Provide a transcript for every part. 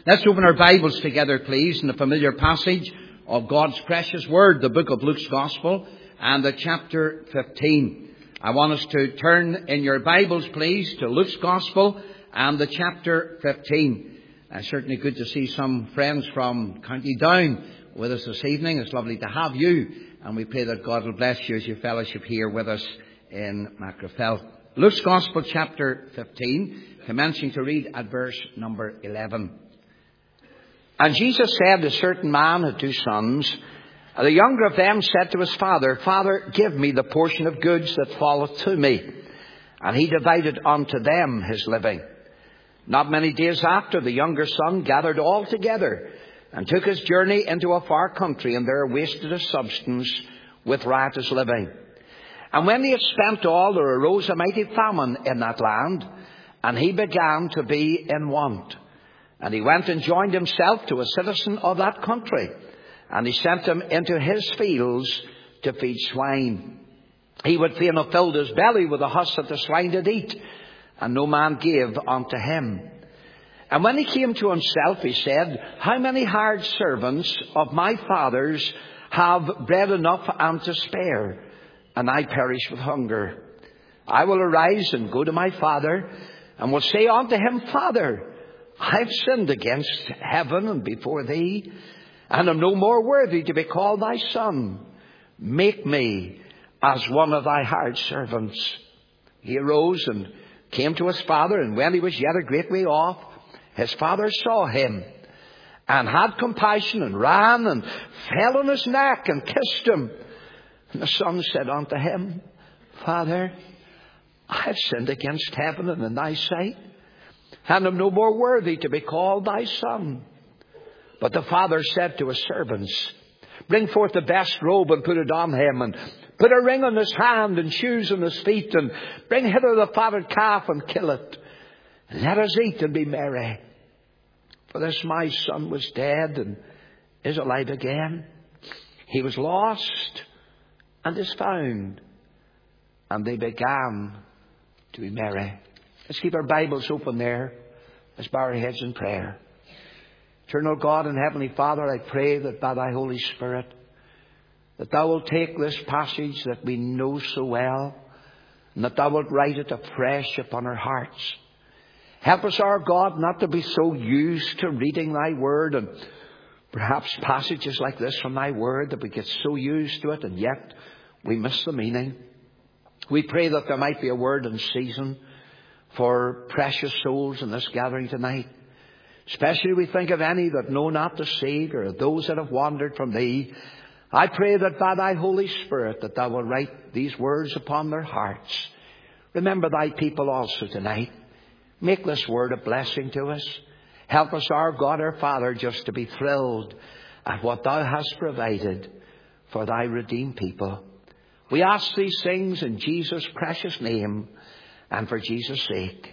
Let's open our Bibles together, please, in the familiar passage of God's precious Word, the book of Luke's Gospel, and the chapter 15. I want us to turn in your Bibles, please, to Luke's Gospel and the chapter 15. Certainly good to see some friends from County Down with us this evening. It's lovely to have you, and we pray that God will bless you as you fellowship here with us in Macrofell. Luke's Gospel, chapter 15, commencing to read at verse number 11. And Jesus said, a certain man had 2 sons. And the younger of them said to his father, Father, give me the portion of goods that falleth to me. And he divided unto them his living. Not many days after, the younger son gathered all together, and took his journey into a far country, and there wasted his substance with riotous living. And when he had spent all, there arose a mighty famine in that land, and he began to be in want. And he went and joined himself to a citizen of that country, and he sent him into his fields to feed swine. He would fain have filled his belly with the husk that the swine did eat, and no man gave unto him. And when he came to himself, he said, How many hired servants of my father's have bread enough and to spare, and I perish with hunger? I will arise and go to my father, and will say unto him, Father, I have sinned against heaven and before thee, and am no more worthy to be called thy son. Make me as one of thy hired servants. He arose and came to his father, and when he was yet a great way off, his father saw him, and had compassion, and ran, and fell on his neck, and kissed him. And the son said unto him, Father, I have sinned against heaven and in thy sight, and am no more worthy to be called thy son. But the father said to his servants, Bring forth the best robe, and put it on him, and put a ring on his hand, and shoes on his feet, and bring hither the fatted calf, and kill it. And let us eat and be merry. For this my son was dead, and is alive again. He was lost, and is found. And they began to be merry. Let's keep our Bibles open there. Let's bow our heads in prayer. Eternal God and Heavenly Father, I pray that by thy Holy Spirit, that thou wilt take this passage that we know so well, and that thou wilt write it afresh upon our hearts. Help us, our God, not to be so used to reading thy word, and perhaps passages like this from thy word, that we get so used to it and yet we miss the meaning. We pray that there might be a word in season for precious souls in this gathering tonight. Especially we think of any that know not the Saviour, or those that have wandered from thee. I pray that by thy Holy Spirit that thou wilt write these words upon their hearts. Remember thy people also tonight. Make this word a blessing to us. Help us, our God, our Father, just to be thrilled at what thou hast provided for thy redeemed people. We ask these things in Jesus' precious name, and for Jesus' sake.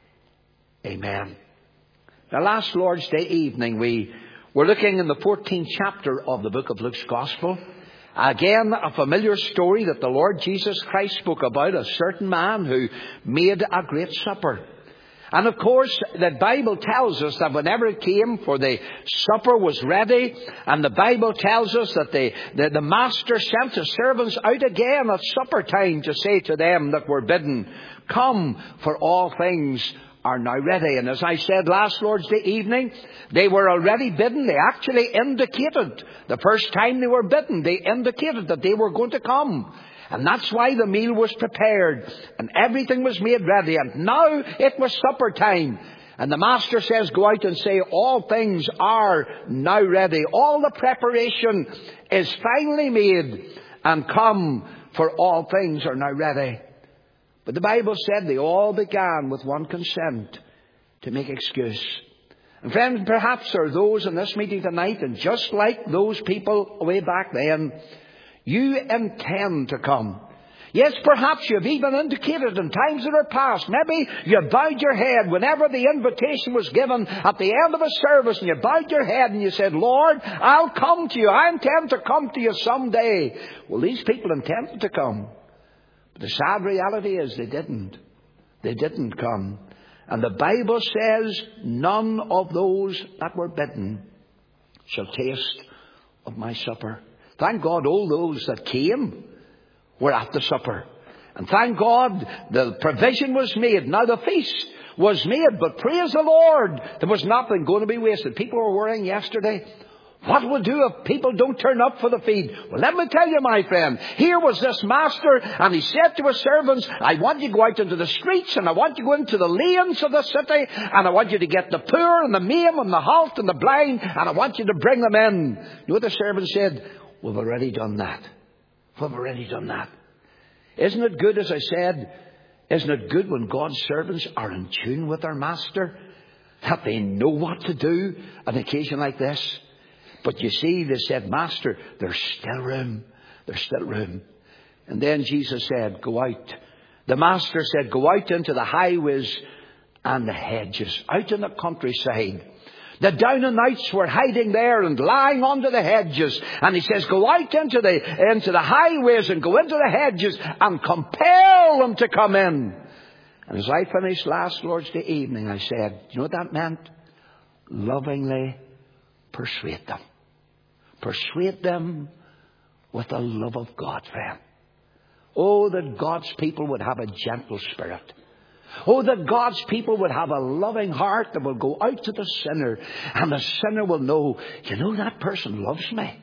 Amen. Now, last Lord's Day evening, we were looking in the 14th chapter of the book of Luke's Gospel. Again, a familiar story that the Lord Jesus Christ spoke about, a certain man who made a great supper. And of course, the Bible tells us that whenever it came for the supper was ready, and the Bible tells us that the master sent his servants out again at supper time to say to them that were bidden, Come, for all things are now ready. And as I said last Lord's Day evening, they were already bidden. They actually indicated, the first time they were bidden, they indicated that they were going to come. And that's why the meal was prepared and everything was made ready. And now it was supper time. And the master says, go out and say, all things are now ready. All the preparation is finally made, and come, for all things are now ready. But the Bible said they all began with one consent to make excuse. And friends, perhaps there are those in this meeting tonight, and just like those people way back then, you intend to come. Yes, perhaps you've even indicated in times that are past. Maybe you bowed your head whenever the invitation was given at the end of a service, and you bowed your head and you said, Lord, I'll come to you. I intend to come to you someday. Well, these people intended to come. But the sad reality is they didn't. They didn't come. And the Bible says, none of those that were bidden shall taste of my supper. Thank God all those that came were at the supper. And thank God the provision was made. Now the feast was made, but praise the Lord, there was nothing going to be wasted. People were worrying yesterday, what will do if people don't turn up for the feed? Well, let me tell you, my friend, here was this master, and he said to his servants, I want you to go out into the streets, and I want you to go into the lanes of the city, and I want you to get the poor and the maimed and the halt and the blind, and I want you to bring them in. You know what the servant said? We've already done that. We've already done that. Isn't it good, as I said, isn't it good when God's servants are in tune with their master? That they know what to do on an occasion like this? But you see, they said, Master, there's still room. There's still room. And then Jesus said, go out. The master said, go out into the highways and the hedges, out in the countryside. The down and outs were hiding there and lying under the hedges. And he says, go out into the highways and go into the hedges and compel them to come in. And as I finished last Lord's Day evening, I said, you know what that meant? Lovingly persuade them. Persuade them with the love of God, friend. Oh, that God's people would have a gentle spirit. Oh, that God's people would have a loving heart that will go out to the sinner, and the sinner will know, you know, that person loves me.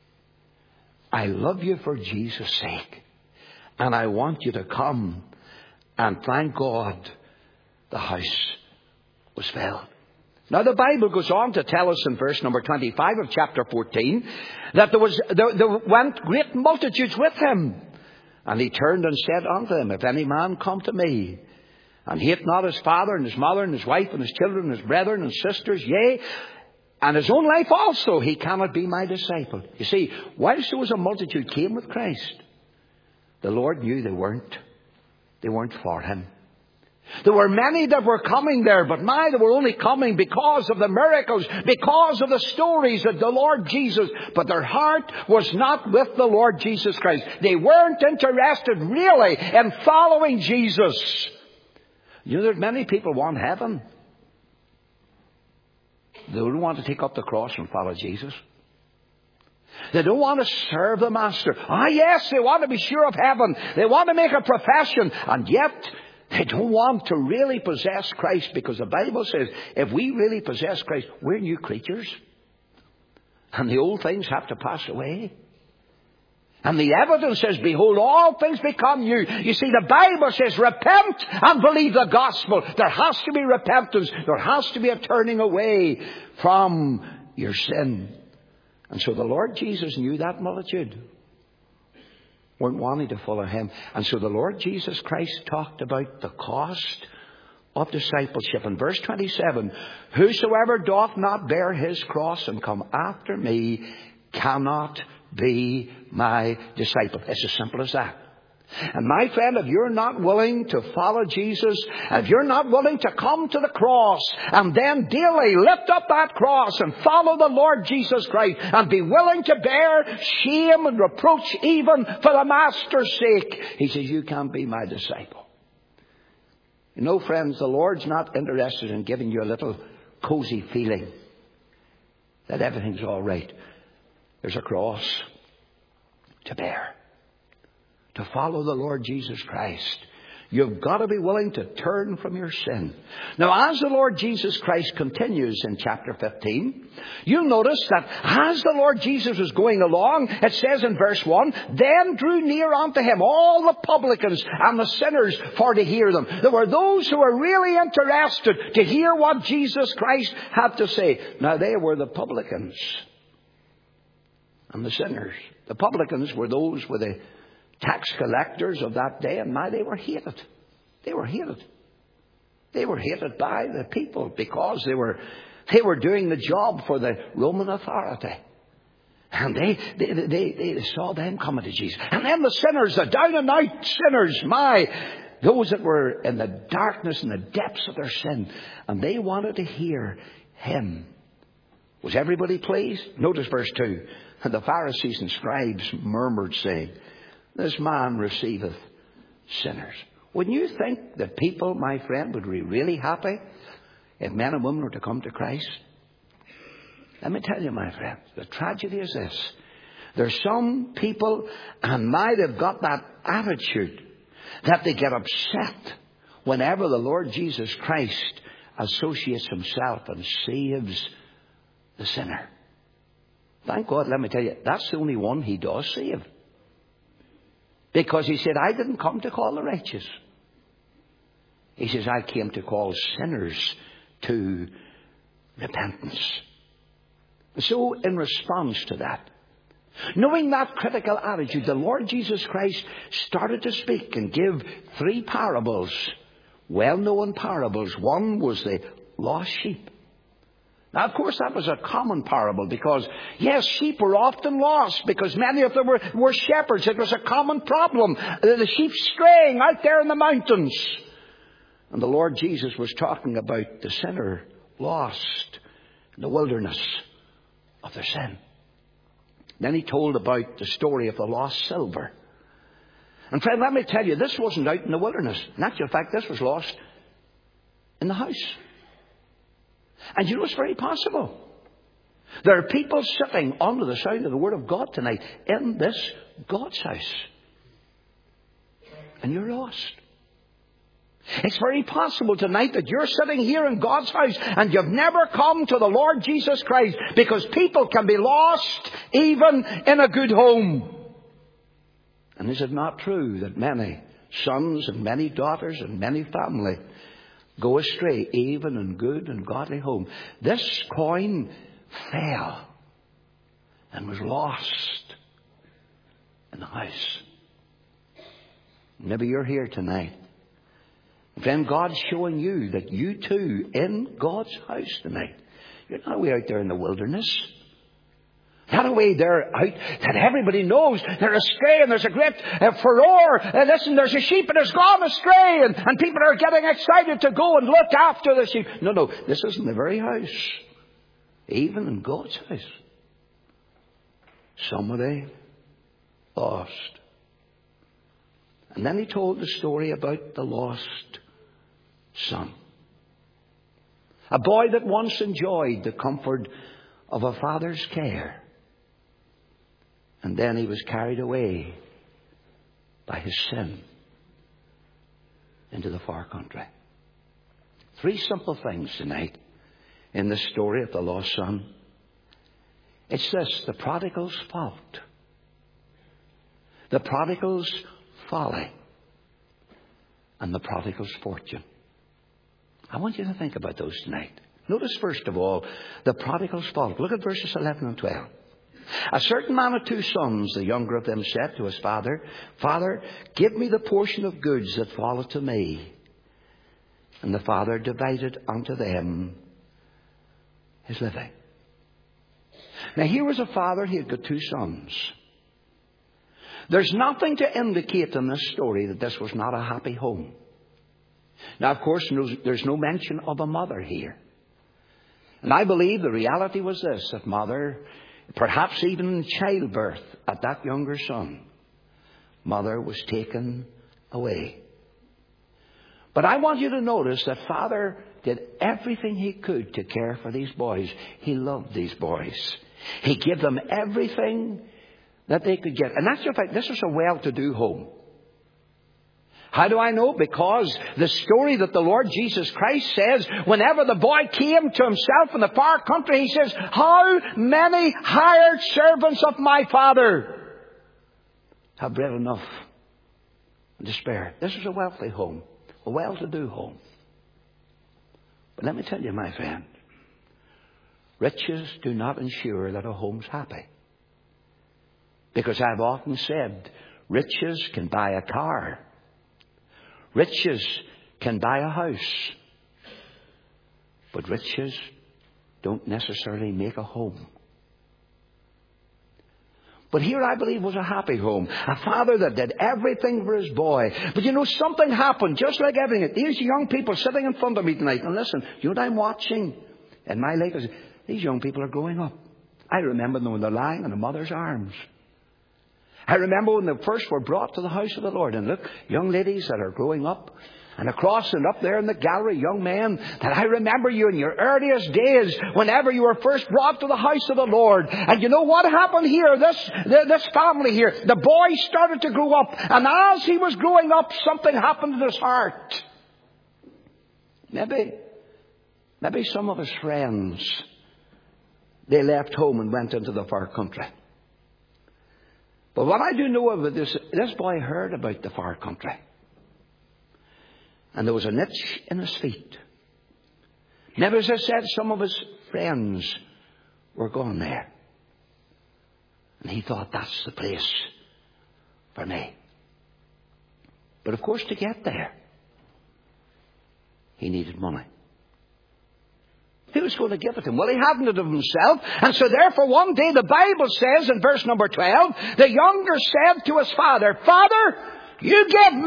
I love you for Jesus' sake. And I want you to come. And thank God the house was filled. Now the Bible goes on to tell us in verse number 25 of chapter 14 that there went great multitudes with him. And he turned and said unto them, if any man come to me, and hate not his father and his mother and his wife and his children and his brethren and sisters, yea, and his own life also, he cannot be my disciple. You see, whilst there was a multitude came with Christ, the Lord knew they weren't for him. There were many that were coming there, but they were only coming because of the miracles, because of the stories of the Lord Jesus. But their heart was not with the Lord Jesus Christ. They weren't interested really in following Jesus. You know, there's many people want heaven. They don't want to take up the cross and follow Jesus. They don't want to serve the Master. Yes, they want to be sure of heaven. They want to make a profession. And yet, they don't want to really possess Christ, because the Bible says if we really possess Christ, we're new creatures. And the old things have to pass away. And the evidence says, behold, all things become new. You see, the Bible says, repent and believe the gospel. There has to be repentance. There has to be a turning away from your sin. And so the Lord Jesus knew that multitude weren't wanting to follow him. And so the Lord Jesus Christ talked about the cost of discipleship. In verse 27, whosoever doth not bear his cross and come after me cannot be my disciple. It's as simple as that. And my friend, if you're not willing to follow Jesus, if you're not willing to come to the cross and then daily lift up that cross and follow the Lord Jesus Christ and be willing to bear shame and reproach even for the Master's sake, he says, you can't be my disciple. You know, friends, the Lord's not interested in giving you a little cozy feeling that everything's all right. There's a cross to bear. To follow the Lord Jesus Christ, you've got to be willing to turn from your sin. Now, as the Lord Jesus Christ continues in chapter 15, you'll notice that as the Lord Jesus was going along, it says in verse 1, then drew near unto him all the publicans and the sinners for to hear them. There were those who were really interested to hear what Jesus Christ had to say. Now, they were the publicans and the sinners. The publicans were those with the tax collectors of that day, and now they were hated. They were hated. They were hated by the people because they were doing the job for the Roman authority. And they saw them coming to Jesus. And then the sinners, the down and out sinners, those that were in the darkness and the depths of their sin, and they wanted to hear him. Was everybody pleased? Notice verse 2. And the Pharisees and scribes murmured, saying, this man receiveth sinners. Wouldn't you think that people, my friend, would be really happy if men and women were to come to Christ? Let me tell you, my friend, the tragedy is this. There's some people and might have got that attitude that they get upset whenever the Lord Jesus Christ associates himself and saves the sinner. Thank God, let me tell you, that's the only one he does save. Because he said, I didn't come to call the righteous. He says, I came to call sinners to repentance. So in response to that, knowing that critical attitude, the Lord Jesus Christ started to speak and give 3 parables, well-known parables. One was the lost sheep. Now, of course, that was a common parable because, yes, sheep were often lost because many of them were shepherds. It was a common problem. The sheep straying out there in the mountains. And the Lord Jesus was talking about the sinner lost in the wilderness of their sin. Then he told about the story of the lost silver. And friend, let me tell you, this wasn't out in the wilderness. In actual fact, this was lost in the house. And you know, it's very possible. There are people sitting under the sound of the Word of God tonight in this God's house. And you're lost. It's very possible tonight that you're sitting here in God's house and you've never come to the Lord Jesus Christ, because people can be lost even in a good home. And is it not true that many sons and many daughters and many family go astray even in good and godly home? This coin fell and was lost in the house. Maybe you're here tonight. Friend, God's showing you that you too, in God's house tonight, you're not away out there in the wilderness. Not away there out that everybody knows they're astray and there's a great furore. Listen, there's a sheep and it's gone astray and people are getting excited to go and look after the sheep. No, this isn't the very house. Even in God's house, somebody lost. And then he told the story about the lost son. A boy that once enjoyed the comfort of a father's care. And then he was carried away by his sin into the far country. 3 simple things tonight in the story of the lost son. It's this: the prodigal's fault, the prodigal's folly, and the prodigal's fortune. I want you to think about those tonight. Notice first of all the prodigal's fault. Look at verses 11 and 12. A certain man of 2 sons, the younger of them, said to his father, Father, give me the portion of goods that falleth to me. And the father divided unto them his living. Now here was a father, he had got 2 sons. There's nothing to indicate in this story that this was not a happy home. Now, of course, there's no mention of a mother here. And I believe the reality was this, that mother, perhaps even in childbirth at that younger son, mother was taken away. But I want you to notice that father did everything he could to care for these boys. He loved these boys. He gave them everything that they could get. And that's the fact, this was a well-to-do home. How do I know? Because the story that the Lord Jesus Christ says, whenever the boy came to himself in the far country, he says, how many hired servants of my father have bread enough and to spare? This was a wealthy home, a well-to-do home. But let me tell you, my friend, riches do not ensure that a home's happy. Because I've often said, riches can buy a car. Riches can buy a house. But riches don't necessarily make a home. But here I believe was a happy home. A father that did everything for his boy. But you know, something happened, just like everything. These young people sitting in front of me tonight, and listen, you know what I'm watching in my life? These young people are growing up. I remember them when they're lying in a mother's arms. I remember when they first were brought to the house of the Lord. And look, young ladies that are growing up, and across and up there in the gallery, young men, that I remember you in your earliest days, whenever you were first brought to the house of the Lord. And you know what happened here? This family here, the boy started to grow up. And as he was growing up, something happened in his heart. Maybe some of his friends, they left home and went into the far country. But what I do know of it is this boy heard about the far country. And there was an itch in his feet. Maybe, as I said, some of his friends were going there. And he thought, that's the place for me. But of course, to get there, he needed money. Who was going to give it to him? Well, he hadn't it of himself. And so therefore, one day the Bible says in verse number 12, the younger said to his father, Father, you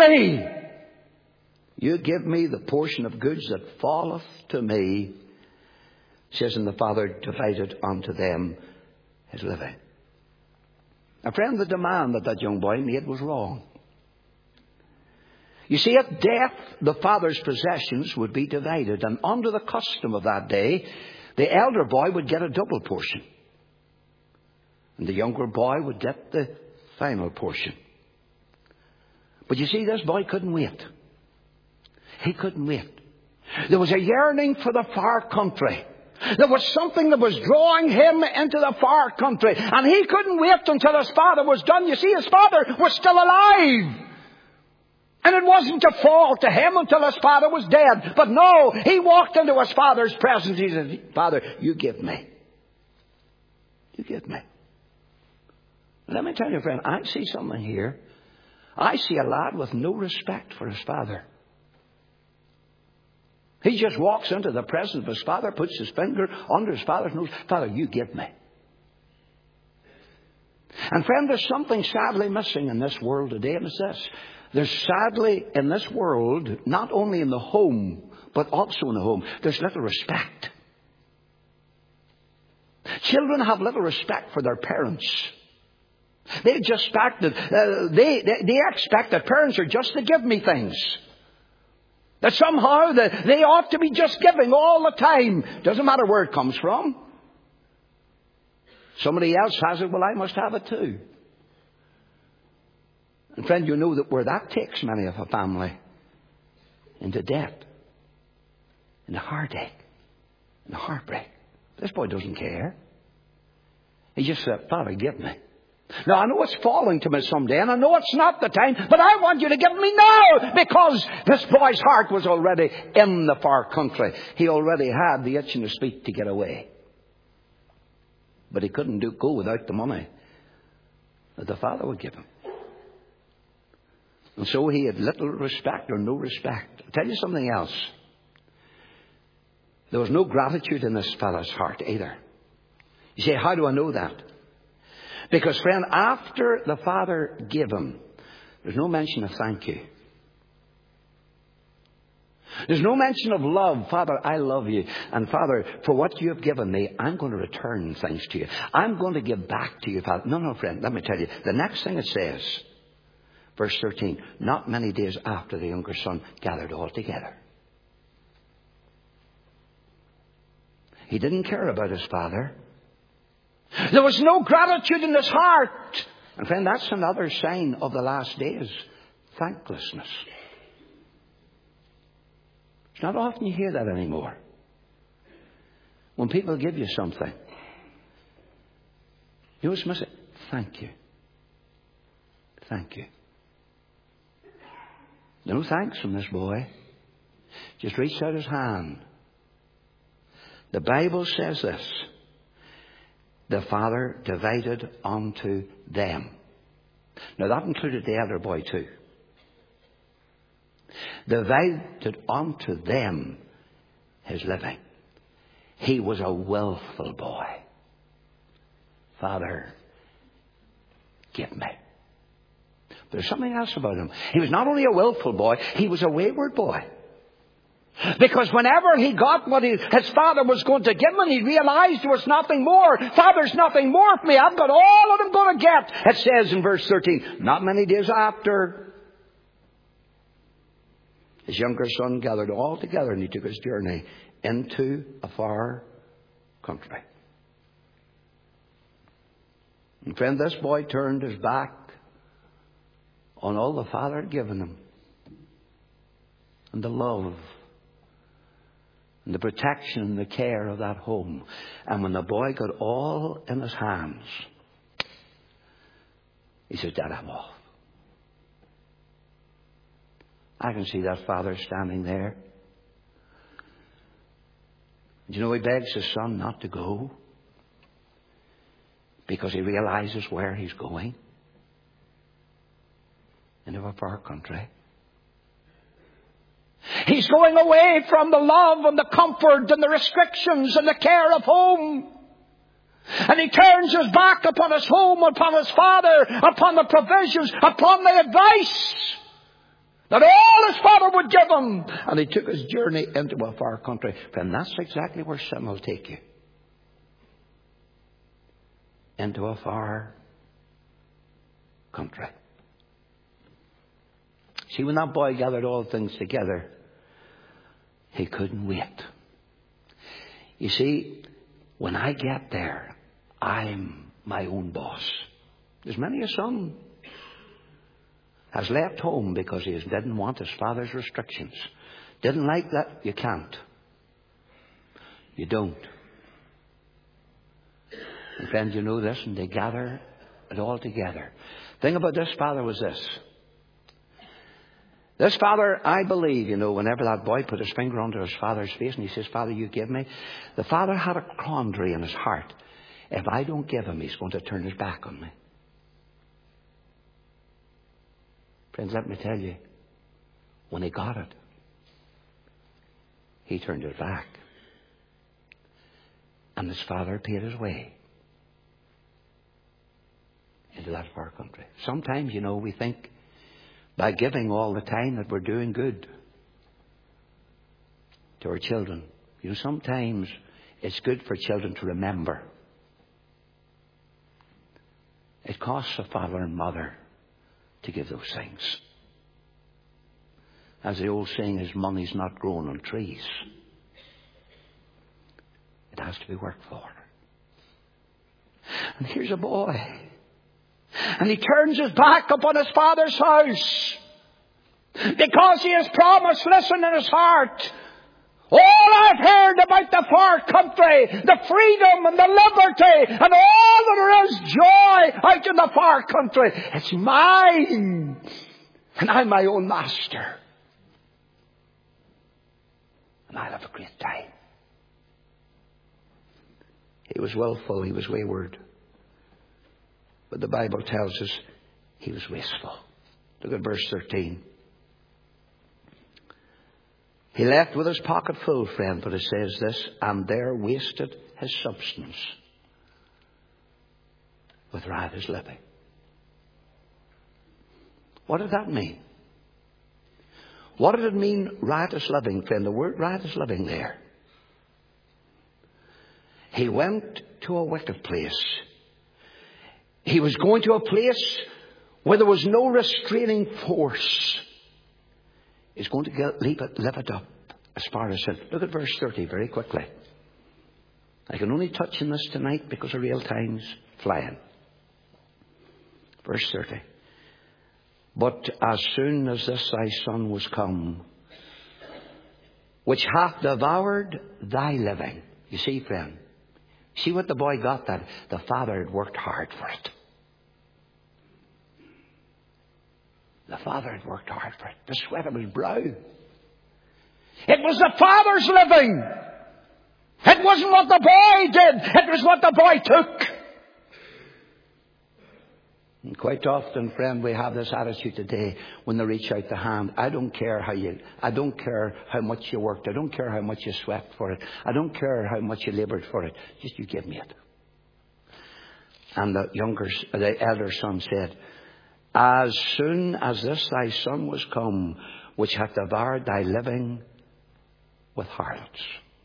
give me the portion of goods that falleth to me. Says, and the father divided unto them his living. Now, friend, the demand that young boy made was wrong. You see, at death, the father's possessions would be divided. And under the custom of that day, the elder boy would get a double portion. And the younger boy would get the final portion. But you see, this boy couldn't wait. He couldn't wait. There was a yearning for the far country. There was something that was drawing him into the far country. And he couldn't wait until his father was done. You see, his father was still alive. And it wasn't to fall to him until his father was dead. But no, he walked into his father's presence. He said, Father, you give me. You give me. Let me tell you, friend, I see something here. I see a lad with no respect for his father. He just walks into the presence of his father, puts his finger under his father's nose. Father, you give me. And friend, there's something sadly missing in this world today, and it's this. There's sadly in this world, not only in the home, but also in the home, there's little respect. Children have little respect for their parents. They just expect that they expect that parents are just to give me things. That somehow they ought to be just giving all the time. Doesn't matter where it comes from. Somebody else has it, well, I must have it too. And friend, you know that where that takes many of a family into debt, into heartache, into heartbreak. This boy doesn't care. He just said, Father, give me. Now, I know it's falling to me someday, and I know it's not the time, but I want you to give me now, because this boy's heart was already in the far country. He already had the itch in his feet to get away. But he couldn't go without the money that the father would give him. And so he had little respect or no respect. I'll tell you something else. There was no gratitude in this fellow's heart either. You say, how do I know that? Because, friend, after the father gave him, there's no mention of thank you. There's no mention of love. Father, I love you. And Father, for what you have given me, I'm going to return things to you. I'm going to give back to you, Father. No, friend, let me tell you. The next thing it says, verse 13, not many days after the younger son gathered all together. He didn't care about his father. There was no gratitude in his heart. And friend, that's another sign of the last days. Thanklessness. It's not often you hear that anymore. When people give you something, you always must say, thank you. Thank you. No thanks from this boy. Just reached out his hand. The Bible says this. The father divided unto them. Now that included the elder boy too. Divided unto them his living. He was a willful boy. Father, give me. There's something else about him. He was not only a willful boy, he was a wayward boy. Because whenever he got what his father was going to give him, he realized there was nothing more. Father's nothing more for me. I've got all that I'm going to get. It says in verse 13, not many days after, his younger son gathered all together and he took his journey into a far country. And friend, this boy turned his back on all the father had given him. And the love and the protection and the care of that home. And when the boy got all in his hands, he said, Dad, I'm off. I can see that father standing there. Do you know he begs his son not to go? Because he realizes where he's going. Into a far country. He's going away from the love and the comfort and the restrictions and the care of home. And he turns his back upon his home, upon his father, upon the provisions, upon the advice that all his father would give him. And he took his journey into a far country. And that's exactly where sin will take you. Into a far country. See, when that boy gathered all things together, he couldn't wait. You see, when I get there, I'm my own boss. There's many a son has left home because he didn't want his father's restrictions. Didn't like that. You can't. You don't. And friends, you know this, and they gather it all together. The thing about this father was this. This father, I believe, whenever that boy put his finger onto his father's face and he says, Father, you give me. The father had a quandary in his heart. If I don't give him, he's going to turn his back on me. Friends, let me tell you, when he got it, he turned his back. And his father paid his way into that far country. Sometimes, we think by giving all the time that we're doing good to our children. Sometimes it's good for children to remember. It costs a father and mother to give those things. As the old saying is, money's not growing on trees. It has to be worked for. And here's a boy. And he turns his back upon his father's house. Because he has promised, listen, in his heart, all I've heard about the far country, the freedom and the liberty and all that there is joy out in the far country, it's mine. And I'm my own master. And I'll have a great time. He was willful, he was wayward. But the Bible tells us he was wasteful. Look at verse 13. He left with his pocket full, friend, but it says this, and there wasted his substance with riotous living. What did that mean? What did it mean, riotous living, friend? The word riotous living there. He went to a wicked place. He was going to a place where there was no restraining force. He's going to live it up as far as sin. Look at verse 30 very quickly. I can only touch on this tonight because of real time's flying. Verse 30. But as soon as this thy son was come, which hath devoured thy living. You see, friend. See what the boy got, that the father had worked hard for it. The father had worked hard for it. The sweat of his brow. It was the father's living. It wasn't what the boy did. It was what the boy took. And quite often, friend, we have this attitude today when they reach out the hand. I don't care how much you worked. I don't care how much you sweat for it. I don't care how much you labored for it. Just you give me it. And the elder son said, as soon as this thy son was come, which hath devoured thy living, with harlots.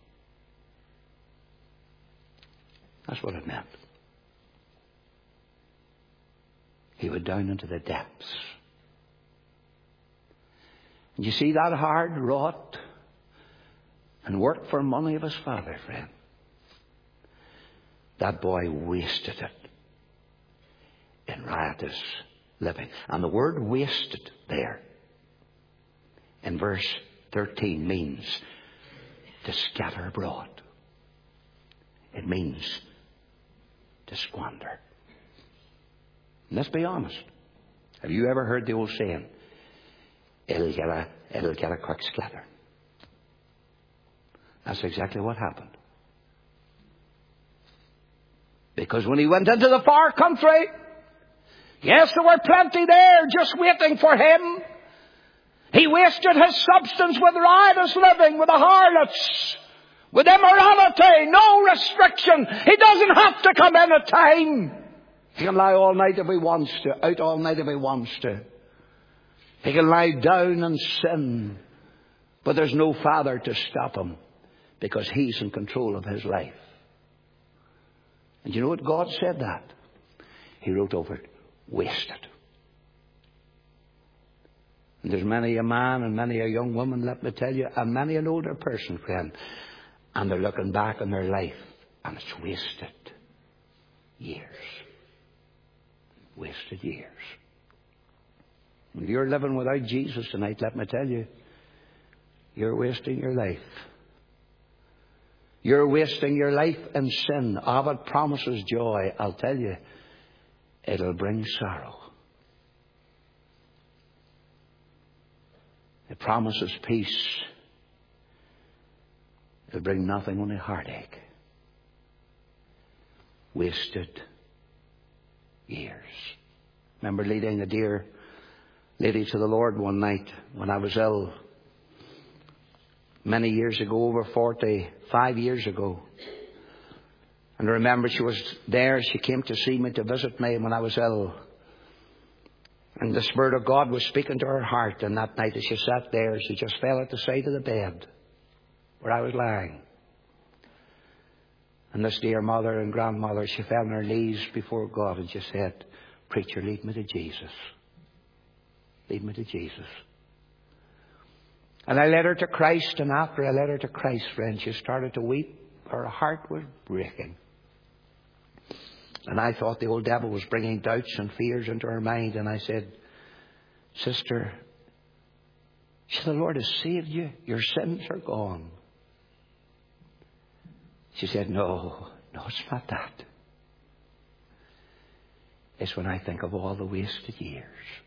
That's what it meant. He went down into the depths. And you see that hard wrought and work for money of his father, friend. That boy wasted it in riotous living. And the word wasted there in verse 13 means to scatter abroad. It means to squander. And let's be honest. Have you ever heard the old saying, it'll get a quick scatter? That's exactly what happened. Because when he went into the far country, yes, there were plenty there just waiting for him. He wasted his substance with riotous living, with the harlots, with immorality, no restriction. He doesn't have to come in at time. He can lie all night if he wants to, out all night if he wants to. He can lie down and sin. But there's no father to stop him because he's in control of his life. And you know what? God said that. He wrote over it, wasted. And there's many a man and many a young woman, let me tell you, and many an older person, friend, and they're looking back on their life and it's wasted years. Wasted years. If you're living without Jesus tonight, let me tell you, you're wasting your life. You're wasting your life in sin. Of it promises joy. I'll tell you, it'll bring sorrow. It promises peace. It'll bring nothing, only heartache. Wasted years. Remember leading a dear lady to the Lord one night when I was ill. Many years ago, over 45 years ago. And I remember she was there. She came to see me, to visit me when I was ill. And the Spirit of God was speaking to her heart. And that night as she sat there, she just fell at the side of the bed where I was lying. And this dear mother and grandmother, she fell on her knees before God and she said, "Preacher, lead me to Jesus. Lead me to Jesus." And I led her to Christ, and after I led her to Christ, friend, she started to weep. Her heart was breaking. And I thought the old devil was bringing doubts and fears into her mind. And I said, "Sister, the Lord has saved you. Your sins are gone." She said, No, it's not that. It's when I think of all the wasted years.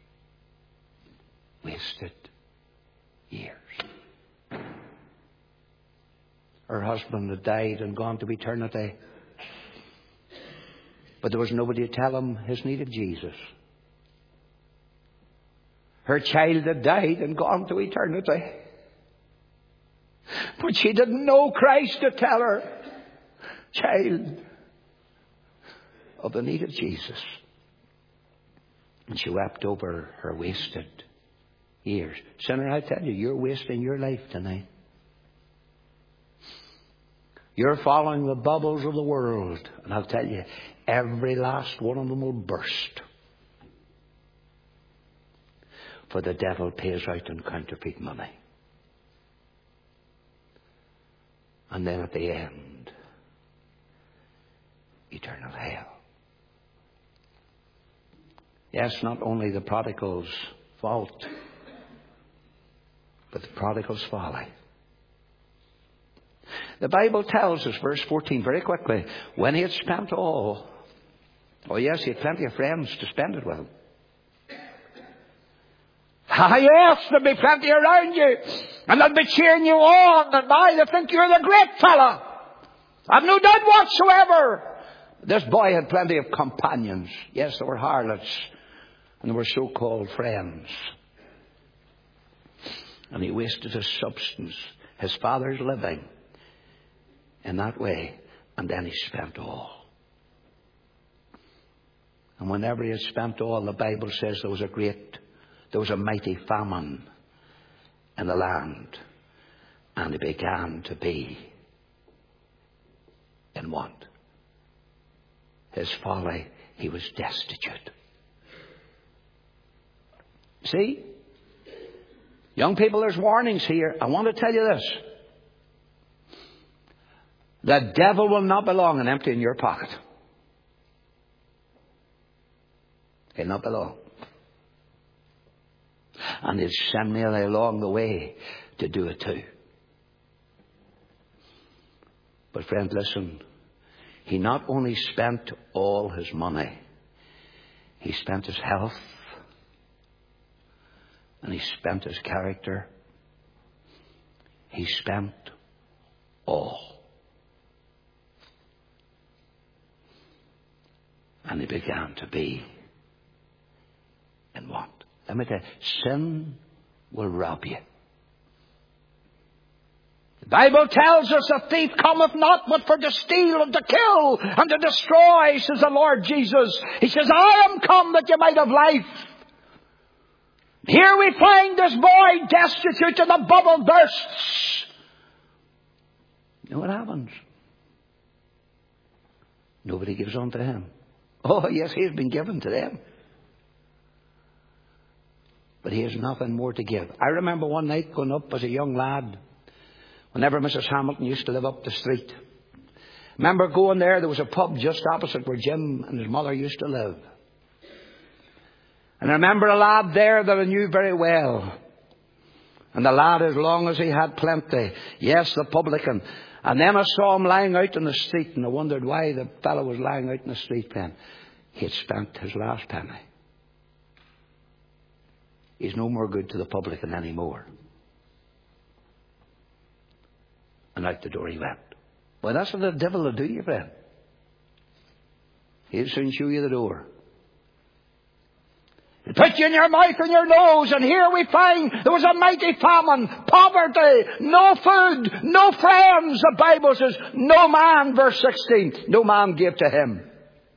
Wasted years. Her husband had died and gone to eternity. But there was nobody to tell him his need of Jesus. Her child had died and gone to eternity. But she didn't know Christ to tell her, child, of the need of Jesus. And she wept over her wasted years. Sinner, I tell you, you're wasting your life tonight. You're following the bubbles of the world. And I'll tell you, every last one of them will burst. For the devil pays out in counterfeit money. And then at the end, eternal hell. Yes, not only the prodigal's fault, but the prodigal's folly. The Bible tells us, verse 14, very quickly, when he had spent all, oh yes, he had plenty of friends to spend it with him. Ah yes, there'll be plenty around you, and they'll be cheering you on, and they think you're the great fella. I've no doubt whatsoever. This boy had plenty of companions. Yes, there were harlots, and there were so-called friends. And he wasted his substance, his father's living, in that way. And then he spent all. And whenever he had spent all, the Bible says there was a mighty famine in the land. And he began to be in want. His folly, he was destitute. See? Young people, there's warnings here. I want to tell you this. The devil will not belong and empty in your pocket. He'll not belong. And he'll send me along the way to do it too. But friend, listen. He not only spent all his money, he spent his health, and he spent his character. He spent all. And he began to be in want. Let me tell you, sin will rob you. The Bible tells us a thief cometh not but for to steal and to kill and to destroy, says the Lord Jesus. He says, I am come that you might have life. Here we find this boy destitute and the bubble bursts. You know what happens? Nobody gives on to him. Oh, yes, he has been given to them. But he has nothing more to give. I remember one night going up as a young lad, whenever Mrs. Hamilton used to live up the street. Remember going there was a pub just opposite where Jim and his mother used to live. And I remember a lad there that I knew very well. And the lad, as long as he had plenty, yes, the publican. And then I saw him lying out in the street, and I wondered why the fellow was lying out in the street then. He had spent his last penny. He's no more good to the publican anymore. And out the door he went. Well, that's what the devil will do, you friend. He'll soon show you the door. He'll put you in your mouth and your nose, and here we find there was a mighty famine, poverty, no food, no friends. The Bible says, no man, verse 16, no man gave to him.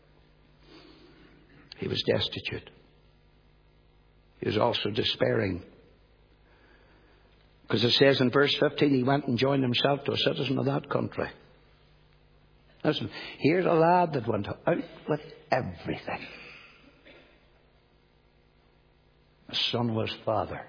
He was destitute. He was also despairing. Because it says in verse 15, he went and joined himself to a citizen of that country. Listen, here's a lad that went out with everything. A son of his father.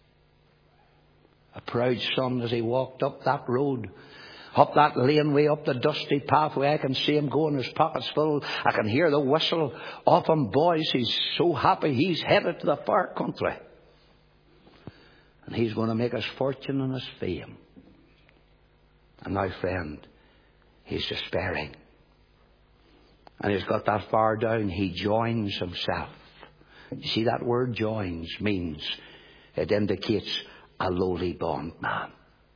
A proud son as he walked up that road, up that laneway, up the dusty pathway. I can see him going, his pockets full. I can hear the whistle of him. Boys, he's so happy he's headed to the far country. And he's going to make his fortune and his fame. And now, friend, he's despairing. And he's got that far down, he joins himself. You see, that word joins means, it indicates a lowly bondman.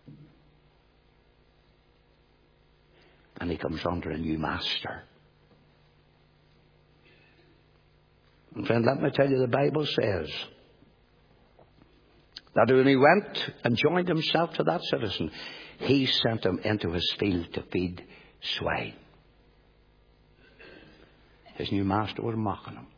And he comes under a new master. And friend, let me tell you, the Bible says that when he went and joined himself to that citizen, he sent him into his field to feed swine. His new master was mocking him.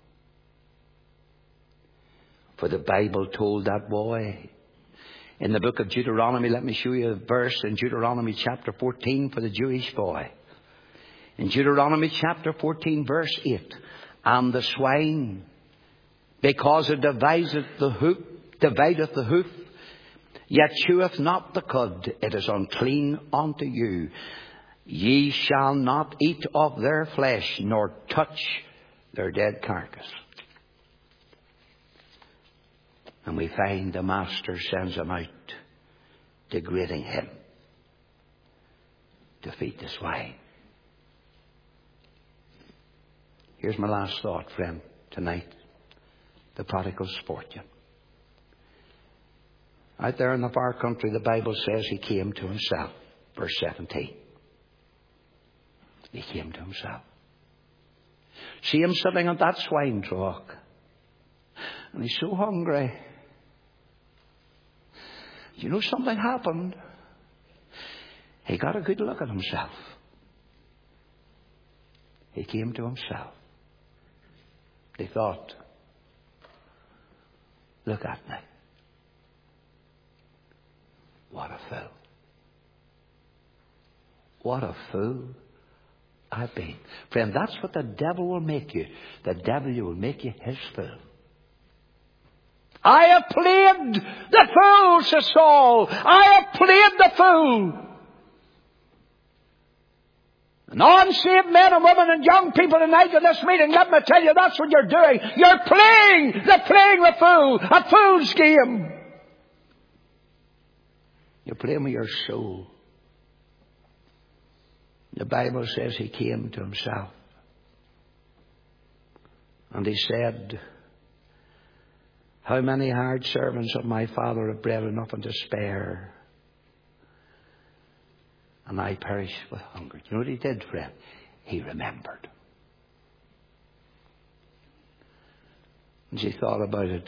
For the Bible told that boy in the book of Deuteronomy, let me show you a verse in Deuteronomy chapter 14 for the Jewish boy. In Deuteronomy chapter 14 verse 8, and the swine, because it divideth the hoof, yet cheweth not the cud, it is unclean unto you. Ye shall not eat of their flesh, nor touch their dead carcass. And we find the master sends him out, degrading him to feed the swine. Here's my last thought, friend, tonight. The prodigal's fortune. Out there in the far country, the Bible says he came to himself. Verse 17. He came to himself. See him sitting on that swine trough. And he's so hungry. You know, something happened. He got a good look at himself. He came to himself. He thought, look at me. What a fool. what a fool I've been. Friend, that's what the devil will make you. The devil will make you his fool. I have played the fool, says Saul. I have played the fool. And unsaved men and women and young people tonight in this meeting, let me tell you, that's what you're doing. You're playing the fool. A fool's game. You're playing with your soul. The Bible says he came to himself. And he said, how many hired servants of my father have bread enough and to spare, and I perish with hunger. You know what he did, friend? He remembered. As he thought about it,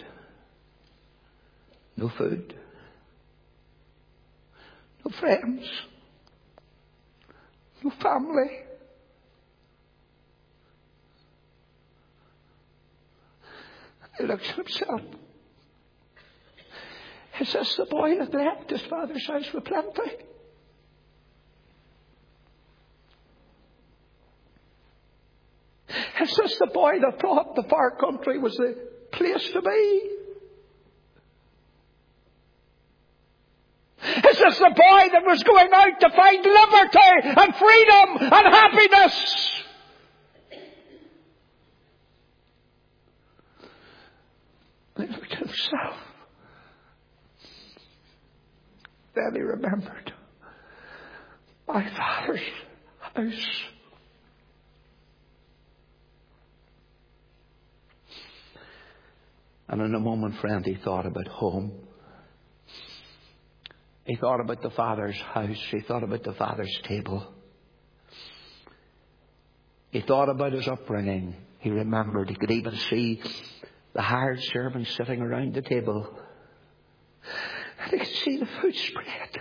no food, no friends, no family. He looks at himself. Is this the boy that left his father's house with plenty? Is this the boy that thought the far country was the place to be? Is this the boy that was going out to find liberty and freedom and happiness? And he looked at himself. Then he remembered my father's house. And in a moment, friend, he thought about home. He thought about the Father's house. He thought about the Father's table. He thought about his upbringing. He remembered. He could even see the hired servants sitting around the table. And he could see the food spread.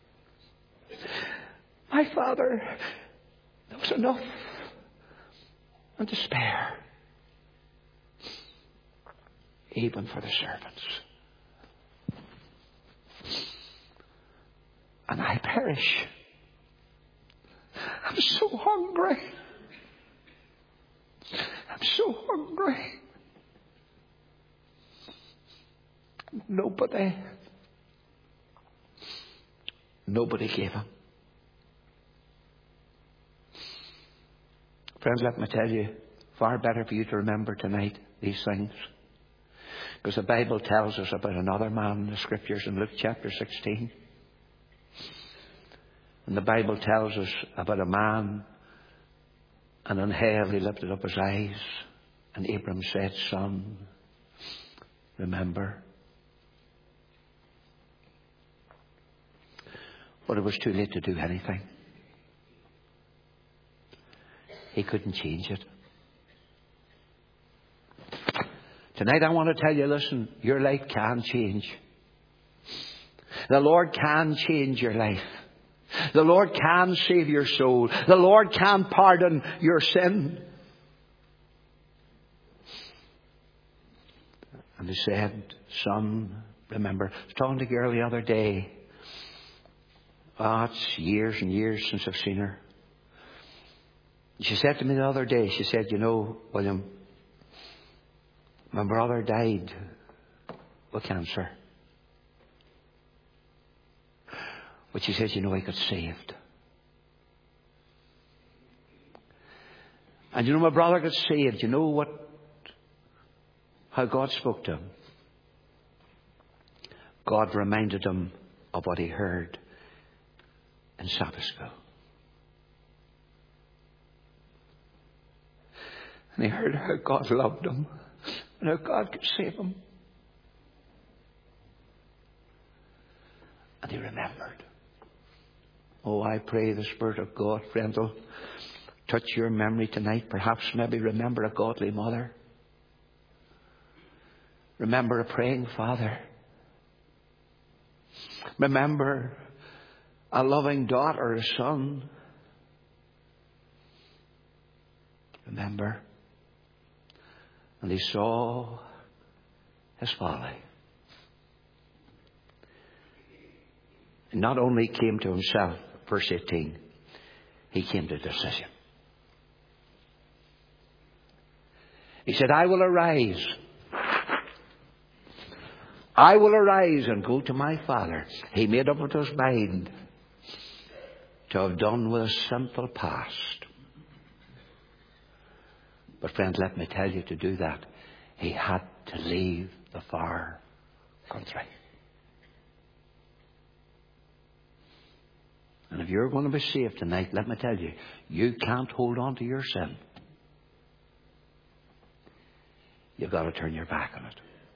My Father, there was enough and to spare. Even for the servants. And I perish. I'm so hungry. I'm so hungry. Nobody gave him. Friends, let me tell you, far better for you to remember tonight these things. Because the Bible tells us about another man in the Scriptures in Luke chapter 16. And the Bible tells us about a man, and in hell he lifted up his eyes, and Abram said, son, remember. But it was too late to do anything. He couldn't change it. Tonight I want to tell you, listen, your life can change. The Lord can change your life. The Lord can save your soul. The Lord can pardon your sin. And he said, son, remember. I was talking to a girl the other day. Oh, it's years and years since I've seen her. She said to me the other day, she said, you know, William, my brother died with cancer. But she says, you know, he got saved. And you know, my brother got saved. You know how God spoke to him? God reminded him of what he heard in Sabbath school. And he heard how God loved him and how God could save him. And he remembered. Oh, I pray the Spirit of God, friend, will touch your memory tonight. Perhaps maybe remember a godly mother. Remember a praying father. Remember a loving daughter, a son. Remember. And he saw his folly. And not only came to himself, verse 18, he came to a decision. He said, I will arise. I will arise and go to my Father. He made up with his mind to have done with a sinful past. But friend, let me tell you, to do that, he had to leave the far country. And if you're going to be saved tonight, let me tell you, you can't hold on to your sin. You've got to turn your back on it.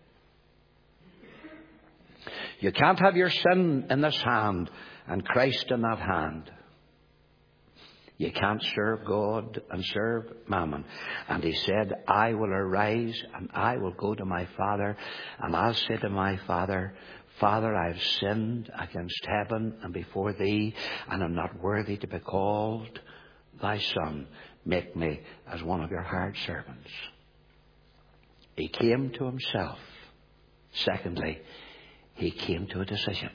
You can't have your sin in this hand and Christ in that hand. You can't serve God and serve Mammon. And he said, I will arise and I will go to my Father, and I'll say to my Father, Father, I've sinned against heaven and before thee, and I'm not worthy to be called thy son. Make me as one of your hired servants. He came to himself. Secondly, he came to a decision.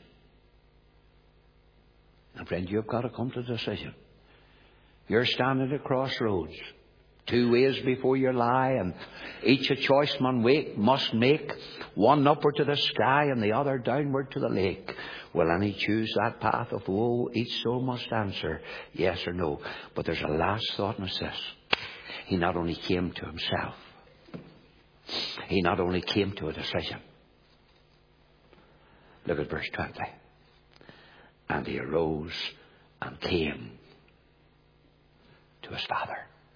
And friend, you've got to come to a decision. You're standing at crossroads. Two ways before you lie, and each a choice man must make. One upward to the sky and the other downward to the lake. Will any choose that path of woe? Each soul must answer yes or no. But there's a last thought, and it's this. He not only came to himself, he not only came to a decision. Look at verse 20. And he arose and came to his Father.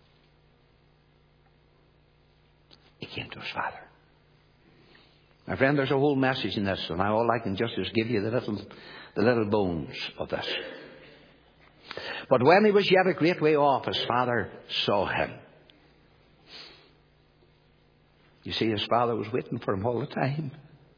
He came to his Father. My friend, there's a whole message in this, and all I can just is give you the little bones of this. But when he was yet a great way off, his Father saw him. You see, his Father was waiting for him all the time.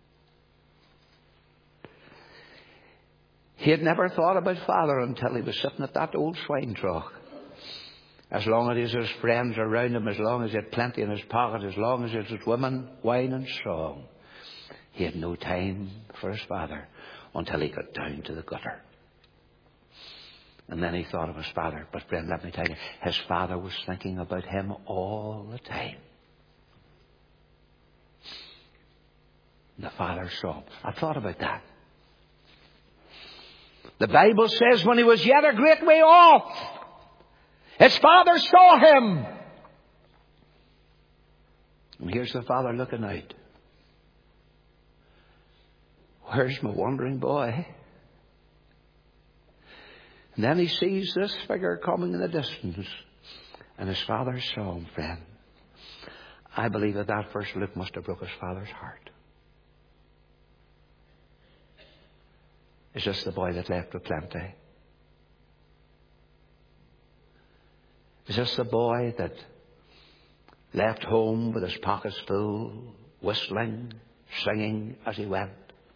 He had never thought about Father until he was sitting at that old swine trough. As long as his friends around him, as long as he had plenty in his pocket, as long as it was women, wine and song, he had no time for his Father until he got down to the gutter. And then he thought of his Father. But friend, let me tell you, his Father was thinking about him all the time. And the Father saw him. I thought about that. The Bible says when he was yet a great way off, his Father saw him. And here's the Father looking out. Where's my wandering boy? And then he sees this figure coming in the distance. And his Father saw him, friend. I believe that first look must have broke his Father's heart. Is this the boy that left with plenty? Is this the boy that left home with his pockets full, whistling, singing as he went?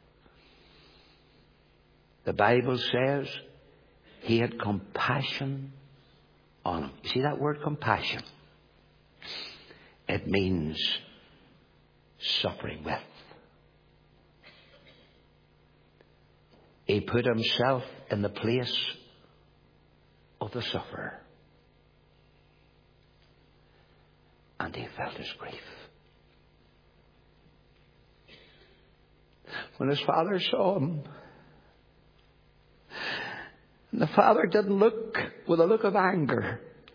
The Bible says he had compassion on him. You see that word compassion? It means suffering with. He put himself in the place of the sufferer. And he felt his grief. When his Father saw him, and the Father didn't look with a look of anger.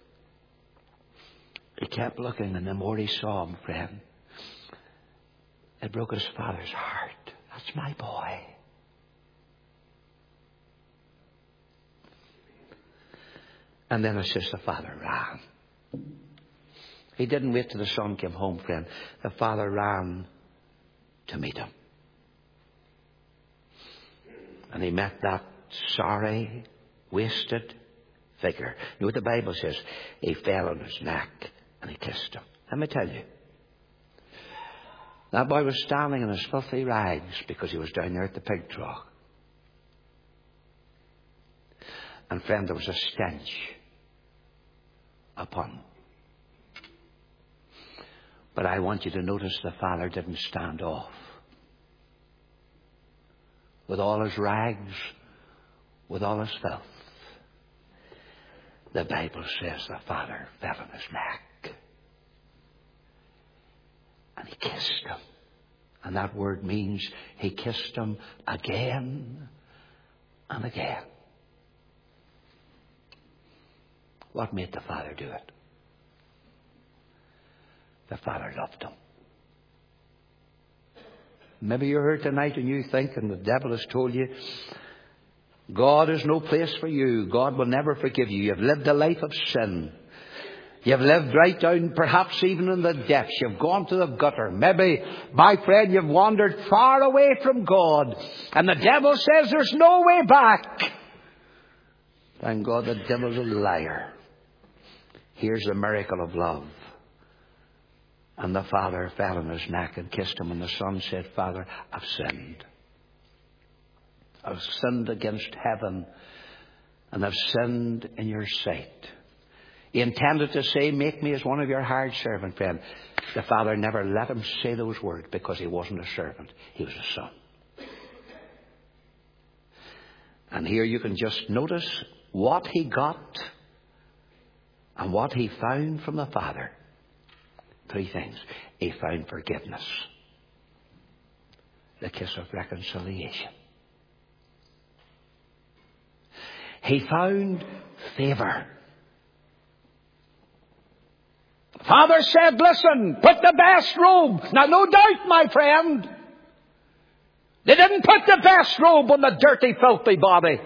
He kept looking, and the more he saw him, friend, it broke his Father's heart. That's my boy. And then it's just the Father ran. He didn't wait till the son came home, friend. The Father ran to meet him. And he met that sorry, wasted figure. You know what the Bible says? He fell on his neck and he kissed him. Let me tell you. That boy was standing in his filthy rags because he was down there at the pig trough. And friend, there was a stench upon him. But I want you to notice the Father didn't stand off. With all his rags, with all his filth. the Bible says the Father fell on his neck. And he kissed him. And that word means he kissed him again and again. What made the Father do it? The Father loved him. Maybe you're here tonight and you think, and the devil has told you, God is no place for you. God will never forgive you. You've lived a life of sin. You've lived right down, perhaps even in the depths. You've gone to the gutter. Maybe, my friend, you've wandered far away from God. And the devil says there's no way back. Thank God the devil's a liar. Here's the miracle of love. And the Father fell on his neck and kissed him. And the Son said, Father, I've sinned. I've sinned against heaven. And I've sinned in your sight. He intended to say, make me as one of your hired servant, friend. The Father never let him say those words because he wasn't a servant. He was a son. And here you can just notice what he got and what he found from the Father. Three things. He found forgiveness. The kiss of reconciliation. He found favor. Father said, listen, put the best robe. Now, no doubt, my friend, they didn't put the best robe on the dirty, filthy body.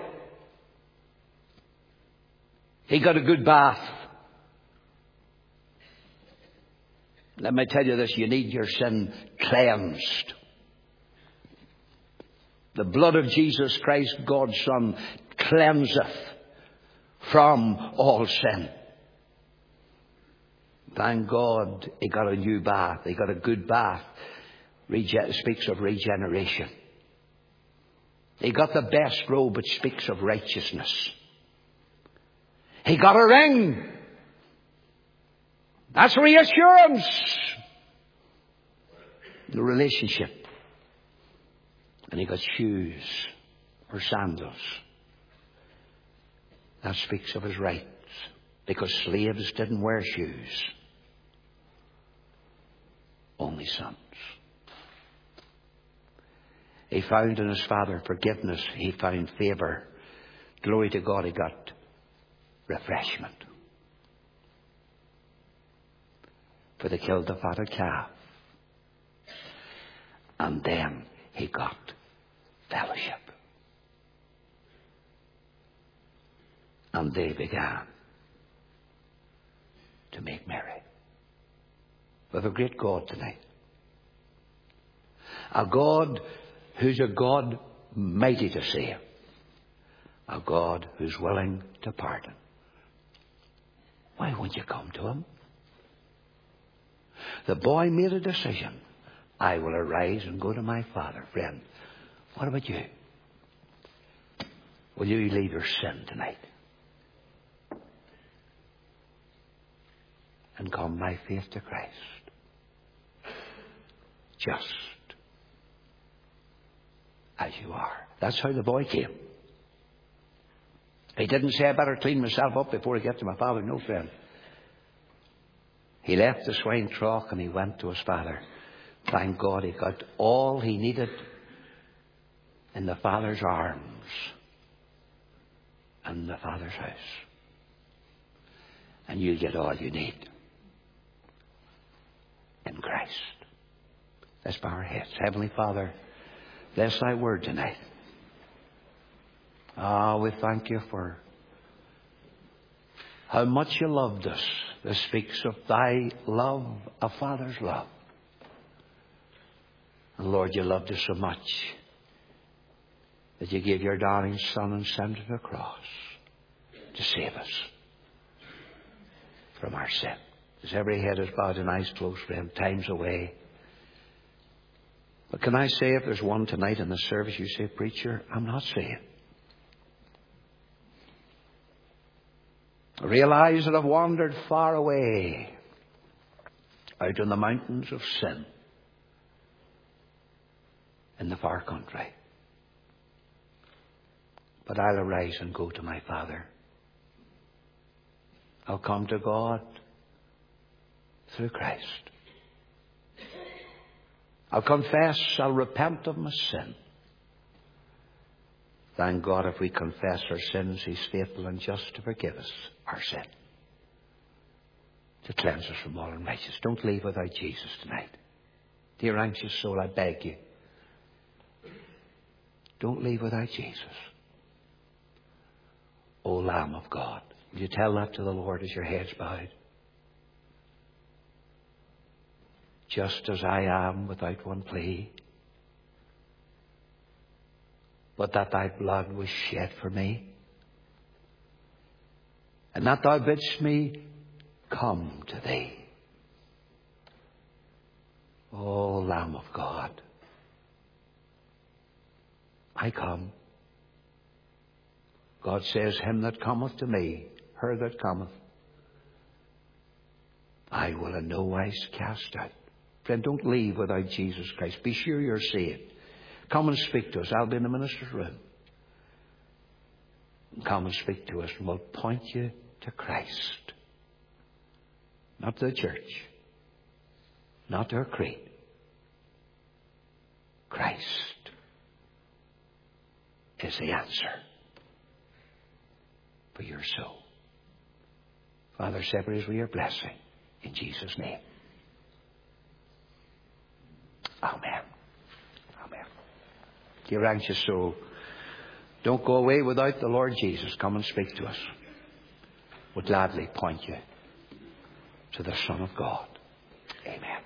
He got a good bath. Let me tell you this, you need your sin cleansed. The blood of Jesus Christ, God's Son, cleanseth from all sin. Thank God he got a new bath. He got a good bath. Speaks of regeneration. He got the best robe. It speaks of righteousness. He got a ring. That's reassurance. The relationship. And he got shoes or sandals. That speaks of his rights. Because slaves didn't wear shoes. Only sons. He found in his Father forgiveness. He found favor. Glory to God, he got refreshment. For they killed the fatted calf. And then he got fellowship. And they began to make merry. We have a great God tonight. A God who's a God mighty to save. A God who's willing to pardon. Why won't you come to him? The boy made a decision. I will arise and go to my Father. Friend, what about you? Will you leave your sin tonight? And come by faith to Christ. Just as you are. That's how the boy came. He didn't say, I better clean myself up before I get to my Father. No, friend. He left the swine trough and he went to his Father. Thank God he got all he needed in the Father's arms and the Father's house. And you'll get all you need in Christ. Let's bow our heads. Heavenly Father, bless thy word tonight. We thank you for how much you loved us. This speaks of thy love, a Father's love. And Lord, you loved us so much that you gave your darling Son and sent him to the cross to save us from our sin. As every head is bowed and eyes closed, friend, time's away. But can I say, if there's one tonight in the service, you say, preacher, I'm not saved. Realize that I've wandered far away out in the mountains of sin in the far country. But I'll arise and go to my Father. I'll come to God through Christ. I'll confess, I'll repent of my sin. Thank God, if we confess our sins, He's faithful and just to forgive us our sin, to cleanse us from all unrighteousness. Don't leave without Jesus tonight. Dear anxious soul, I beg you, don't leave without Jesus. O Lamb of God. Will you tell that to the Lord as your head's bowed? Just as I am, without one plea, but that thy blood was shed for me, and that thou bidst me come to thee. O Lamb of God, I come. God says, him that cometh to me, her that cometh, I will in no wise cast out. Friend, don't leave without Jesus Christ. Be sure you're saved. Come and speak to us. I'll be in the minister's room. Come and speak to us, and we'll point you to Christ. Not to the church. Not to our creed. Christ is the answer for your soul. Father, separate us with your blessing. In Jesus' name. Amen. Amen. Dear anxious soul, don't go away without the Lord Jesus. Come and speak to us. We'll gladly point you to the Son of God. Amen.